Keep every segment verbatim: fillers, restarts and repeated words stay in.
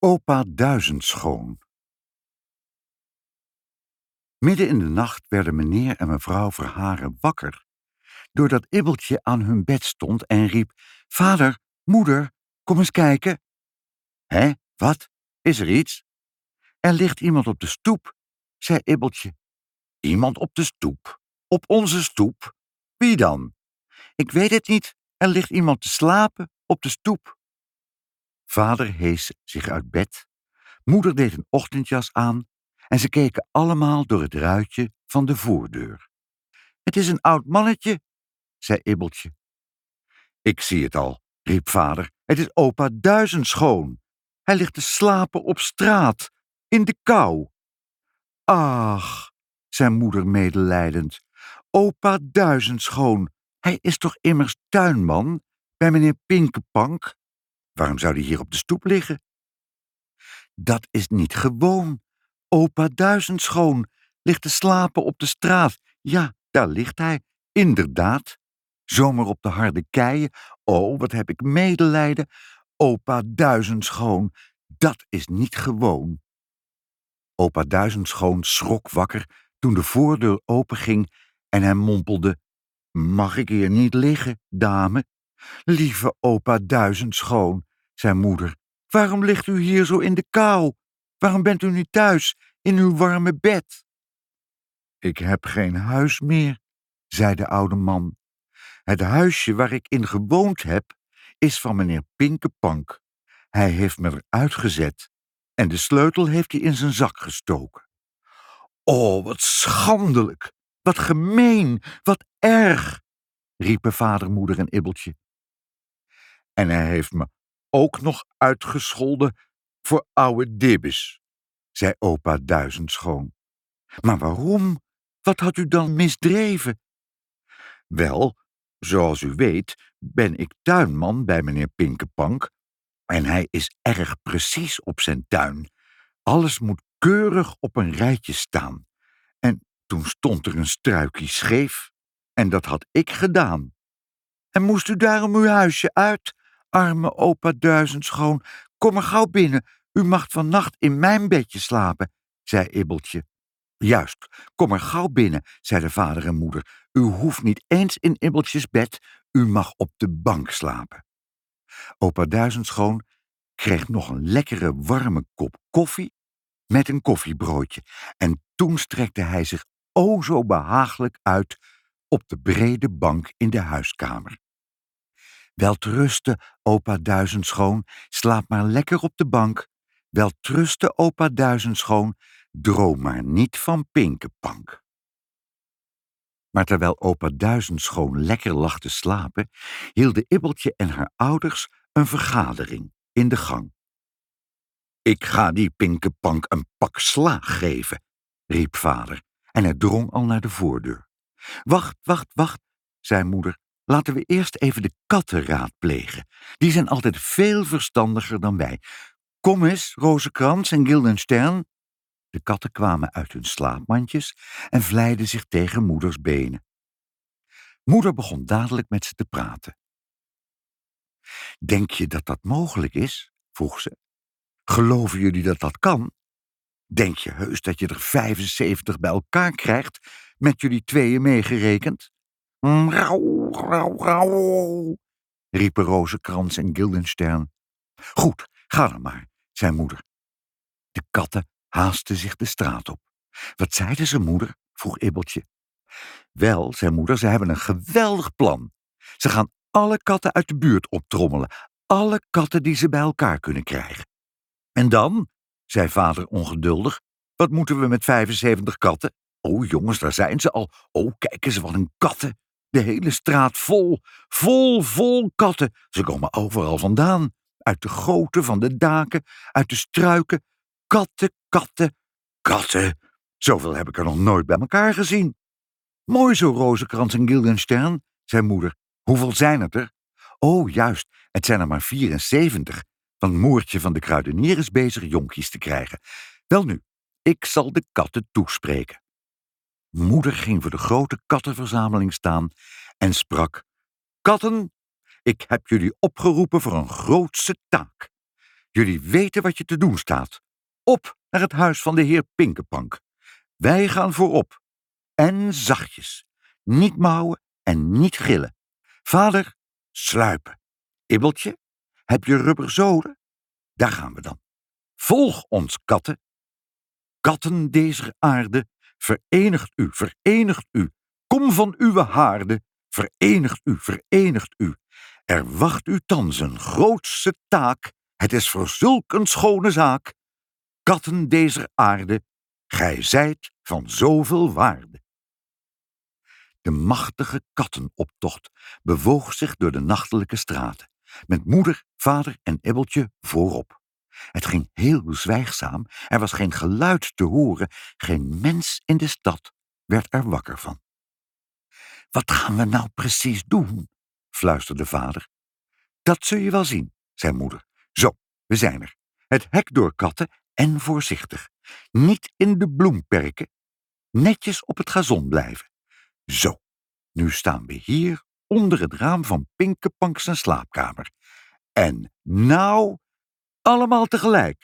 Opa Duizendschoon. Midden in de nacht werden meneer en mevrouw Verharen wakker, doordat Ibbeltje aan hun bed stond en riep: Vader, moeder, kom eens kijken. Hé, wat? Is er iets? Er ligt iemand op de stoep, zei Ibbeltje. Iemand op de stoep? Op onze stoep? Wie dan? Ik weet het niet, er ligt iemand te slapen op de stoep. Vader hees zich uit bed, moeder deed een ochtendjas aan en ze keken allemaal door het ruitje van de voordeur. Het is een oud mannetje, zei Ibbeltje. Ik zie het al, riep vader, het is opa Duizendschoon. Hij ligt te slapen op straat, in de kou. Ach, zei moeder medelijdend, opa Duizendschoon, hij is toch immers tuinman bij meneer Pinkepank? Waarom zou die hier op de stoep liggen? Dat is niet gewoon. Opa Duizendschoon ligt te slapen op de straat. Ja, daar ligt hij, inderdaad. Zomaar op de harde keien. Oh, wat heb ik medelijden. Opa Duizendschoon, dat is niet gewoon. Opa Duizendschoon schrok wakker toen de voordeur openging en hij mompelde: Mag ik hier niet liggen, dame? Lieve opa Duizendschoon, zei moeder, waarom ligt u hier zo in de kou? Waarom bent u niet thuis, in uw warme bed? Ik heb geen huis meer, zei de oude man. Het huisje waar ik in gewoond heb, is van meneer Pinkepank. Hij heeft me eruit gezet en de sleutel heeft hij in zijn zak gestoken. Oh, wat schandelijk, wat gemeen, wat erg, riepen vader, moeder en Ibbeltje. En hij heeft me ook nog uitgescholden voor ouwe dibbes, zei opa Duizendschoon. Maar waarom? Wat had u dan misdreven? Wel, zoals u weet, ben ik tuinman bij meneer Pinkepank en hij is erg precies op zijn tuin. Alles moet keurig op een rijtje staan. En toen stond er een struikje scheef en dat had ik gedaan. En moest u daarom uw huisje uit? Arme opa Duizendschoon, kom maar gauw binnen. U mag vannacht in mijn bedje slapen, zei Ibbeltje. Juist, kom maar gauw binnen, zeiden vader en moeder. U hoeft niet eens in Ibbeltjes bed, u mag op de bank slapen. Opa Duizendschoon kreeg nog een lekkere warme kop koffie met een koffiebroodje en toen strekte hij zich o zo behaaglijk uit op de brede bank in de huiskamer. Welterusten, opa Duizendschoon, slaap maar lekker op de bank. Welterusten, opa Duizendschoon, droom maar niet van Pinkepank. Maar terwijl opa Duizendschoon lekker lag te slapen, hielden Ibbeltje en haar ouders een vergadering in de gang. Ik ga die Pinkepank een pak slaag geven, riep vader, en hij drong al naar de voordeur. Wacht, wacht, wacht, zei moeder. Laten we eerst even de katten raadplegen. Die zijn altijd veel verstandiger dan wij. Kom eens, Rozenkrans en Guildenstern. De katten kwamen uit hun slaapmandjes en vlijden zich tegen moeders benen. Moeder begon dadelijk met ze te praten. Denk je dat dat mogelijk is? Vroeg ze. Geloven jullie dat dat kan? Denk je heus dat je er vijfenzeventig bij elkaar krijgt, met jullie tweeën meegerekend? Rauw, rauw, rauw, riepen Rozenkrans en Guildenstern. Goed, ga dan maar, zei moeder. De katten haasten zich de straat op. Wat zeiden ze, moeder? Vroeg Ibbeltje. Wel, zei moeder, ze hebben een geweldig plan. Ze gaan alle katten uit de buurt optrommelen, alle katten die ze bij elkaar kunnen krijgen. En dan, zei vader ongeduldig, wat moeten we met vijfenzeventig katten? O jongens, daar zijn ze al. O, kijk eens wat een katten. De hele straat vol, vol, vol katten. Ze komen overal vandaan. Uit de goten van de daken, uit de struiken. Katten, katten, katten. Zoveel heb ik er nog nooit bij elkaar gezien. Mooi zo, Rozenkrans en Guildenstern, zei moeder. Hoeveel zijn het er? Oh, juist, het zijn er maar vierenzeventig. Want Moertje van de kruidenier is bezig jonkjes te krijgen. Welnu, ik zal de katten toespreken. Moeder ging voor de grote kattenverzameling staan en sprak: Katten, ik heb jullie opgeroepen voor een grootse taak. jullie weten wat je te doen staat. Op naar het huis van de heer Pinkepank. Wij gaan voorop. En zachtjes. Niet mouwen en niet gillen. Vader, sluipen. Ibbeltje, heb je rubberzolen? Daar gaan we dan. Volg ons, katten. Katten dezer aarde, verenigt u, verenigt u. Kom van uw haarde, verenigt u, verenigt u. Er wacht u thans een grootste taak. Het is voor zulk een schone zaak. Katten dezer aarde, gij zijt van zoveel waarde. De machtige kattenoptocht bewoog zich door de nachtelijke straten, met moeder, vader en Ibbeltje voorop. Het ging heel zwijgzaam, er was geen geluid te horen, geen mens in de stad werd er wakker van. Wat gaan we nou precies doen? Fluisterde vader. Dat zul je wel zien, zei moeder. Zo, we zijn er. Het hek door katten en voorzichtig. Niet in de bloem perken. Netjes op het gazon blijven. Zo, nu staan we hier onder het raam van Pinkepank zijn slaapkamer. En nou, allemaal tegelijk.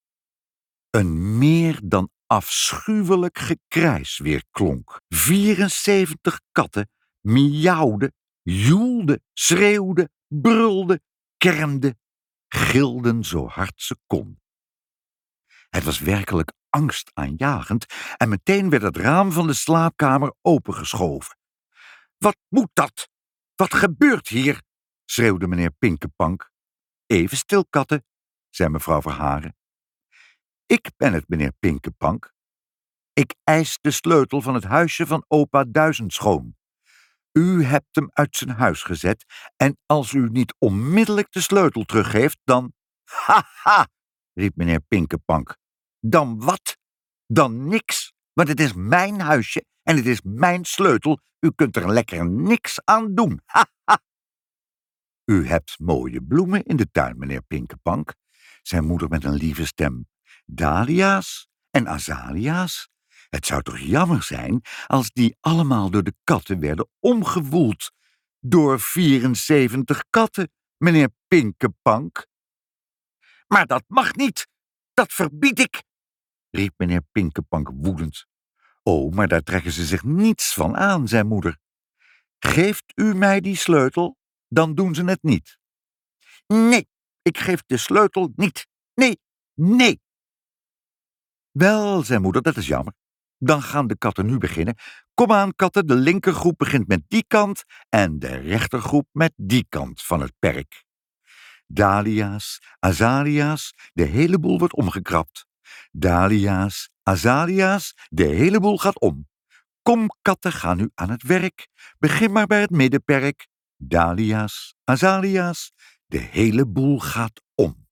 Een meer dan afschuwelijk gekrijs weerklonk. Vierenzeventig katten miauwden, joelden, schreeuwden, brulden, kermden, gilden zo hard ze kon. Het was werkelijk angstaanjagend en meteen werd het raam van de slaapkamer opengeschoven. Wat moet dat? Wat gebeurt hier? Schreeuwde meneer Pinkepank. Even stil, katten, zei mevrouw Verharen. Ik ben het, meneer Pinkepank. Ik eis de sleutel van het huisje van opa Duizendschoon. U hebt hem uit zijn huis gezet en als u niet onmiddellijk de sleutel teruggeeft, dan... Ha, ha, riep meneer Pinkepank. Dan wat? Dan niks, want het is mijn huisje en het is mijn sleutel. U kunt er lekker niks aan doen. Ha, ha. U hebt mooie bloemen in de tuin, meneer Pinkepank, zei moeder met een lieve stem. Dahlia's en azalea's. Het zou toch jammer zijn als die allemaal door de katten werden omgewoeld. Door vierenzeventig katten, meneer Pinkepank. Maar dat mag niet, dat verbied ik, riep meneer Pinkepank woedend. O, maar daar trekken ze zich niets van aan, zei moeder. Geeft u mij die sleutel, dan doen ze het niet. Nee, ik geef de sleutel niet. Nee, nee. Wel, zei moeder, dat is jammer. Dan gaan de katten nu beginnen. Kom aan, katten, de linkergroep begint met die kant en de rechtergroep met die kant van het perk. Dahlia's, azalea's, de hele boel wordt omgekrapt. Dahlia's, azalea's, de hele boel gaat om. Kom, katten, ga nu aan het werk. Begin maar bij het middenperk. Dahlia's, azalea's, de hele boel gaat om.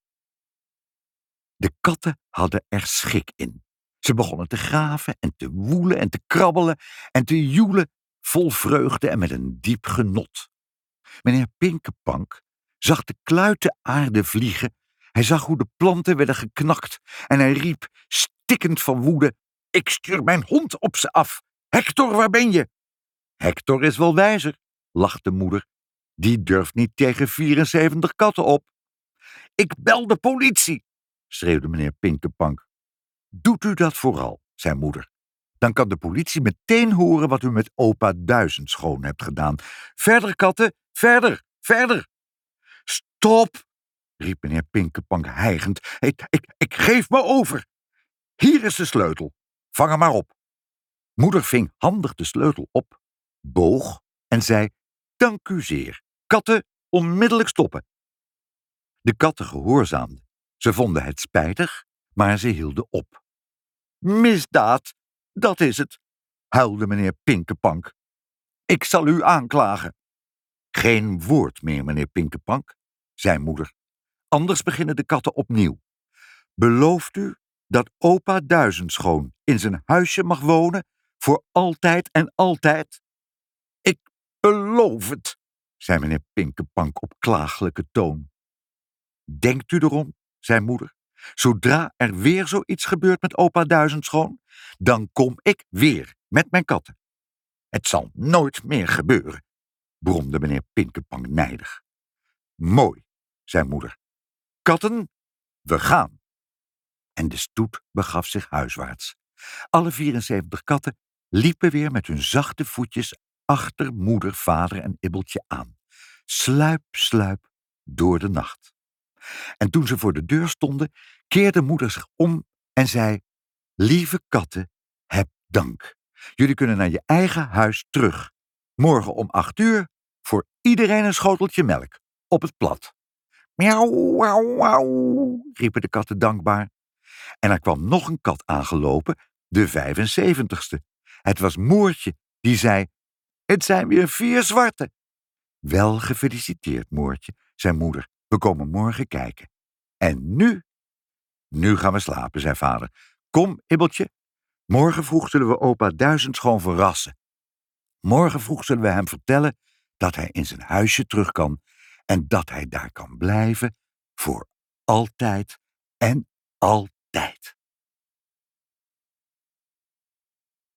De katten hadden er schik in. Ze begonnen te graven en te woelen en te krabbelen en te joelen, vol vreugde en met een diep genot. Meneer Pinkepank zag de kluiten aarde vliegen. Hij zag hoe de planten werden geknakt en hij riep, stikkend van woede, ik stuur mijn hond op ze af. Hector, waar ben je? Hector is wel wijzer, lachte moeder. Die durft niet tegen vierenzeventig katten op. Ik bel de politie, schreeuwde meneer Pinkepank. Doet u dat vooral, zei moeder. Dan kan de politie meteen horen wat u met opa Duizendschoon hebt gedaan. Verder, katten, verder, verder. Stop, riep meneer Pinkepank hijgend. Ik, ik, ik geef me over. Hier is de sleutel. Vang hem maar op. Moeder ving handig de sleutel op, boog en zei, dank u zeer. Katten, onmiddellijk stoppen. De katten gehoorzaamden. Ze vonden het spijtig, maar ze hielden op. Misdaad, dat is het, huilde meneer Pinkepank. Ik zal u aanklagen. Geen woord meer, meneer Pinkepank, zei moeder. Anders beginnen de katten opnieuw. Belooft u dat opa Duizendschoon in zijn huisje mag wonen, voor altijd en altijd? Ik beloof het, zei meneer Pinkepank op klaaglijke toon. Denkt u erom, zei moeder, zodra er weer zoiets gebeurt met opa Duizendschoon, dan kom ik weer met mijn katten. Het zal nooit meer gebeuren, bromde meneer Pinkepank nijdig. Mooi, zei moeder. Katten, we gaan. En de stoet begaf zich huiswaarts. Alle vierenzeventig katten liepen weer met hun zachte voetjes achter moeder, vader en Ibbeltje aan. Sluip, sluip door de nacht. En toen ze voor de deur stonden, keerde moeder zich om en zei: lieve katten, heb dank. Jullie kunnen naar je eigen huis terug. Morgen om acht uur voor iedereen een schoteltje melk op het plat. Miauw, wauw, wauw, riepen de katten dankbaar. En er kwam nog een kat aangelopen, de vijfenzeventigste. Het was Moertje, die zei: het zijn weer vier zwarte. Wel gefeliciteerd, Moertje, zei moeder. We komen morgen kijken. En nu? Nu gaan we slapen, zei vader. Kom, Ibbeltje. Morgen vroeg zullen we opa Duizendschoon verrassen. Morgen vroeg zullen we hem vertellen dat hij in zijn huisje terug kan en dat hij daar kan blijven voor altijd en altijd.